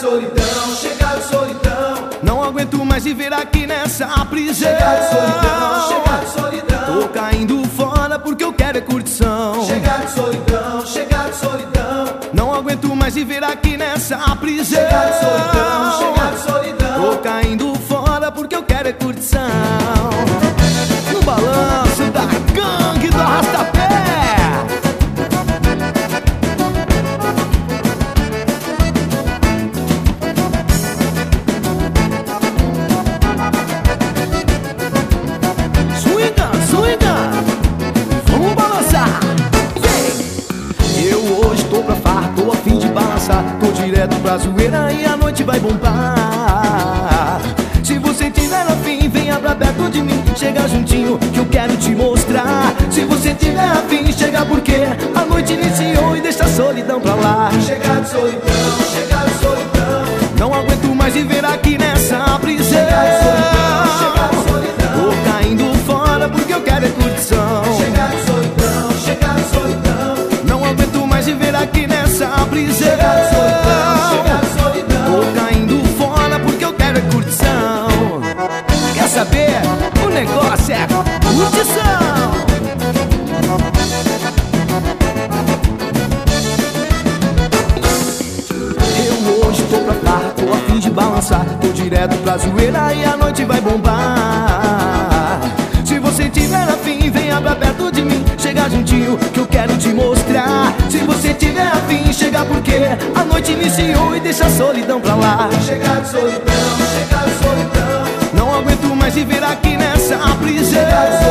solidão, chega de solidão. Não aguento mais viver aqui nessa prisão. Chega de solidão, chega de solidão. Tô caindo fora porque eu quero é curtição. Chega de solidão, chega de solidão. Não aguento mais viver aqui nessa prisão. Chega de solidão, chega de solidão. Tô caindo fora porque eu quero é curtição. No balanço da gangue do arrastapé. Swinga, swinga, vamos balançar. Eu hoje tô pra farra, tô a fim de balançar. Tô direto pra zoeira e a noite vai bombar. Se você tiver afim, venha pra perto de mim. Chega juntinho que eu quero te mostrar. Se você tiver afim, chega porque a noite iniciou e deixa a solidão pra lá. Chega de solidão, chega de solidão. Não aguento mais viver aqui nessa prisão. Chega de solidão, chega de solidão. Tô caindo fora porque eu quero é curtição. Chega de solidão, chega de solidão. Não aguento mais viver aqui nessa prisão. Chega de solidão, chega de solidão. Tô caindo fora porque eu quero é curtição. Quer saber? O negócio é curtição. Eu hoje tô pra farra, tô a fim de balançar. Tô direto pra zoeira e a noite vai bombar. Se você tiver afim, venha pra perto de mim. Chega juntinho que eu quero te mostrar. Se você tiver afim, chega porque a noite iniciou e deixa a solidão pra lá. Chega de solidão, chega de solidão. Não aguento mais viver aqui nessa prisão. Chega de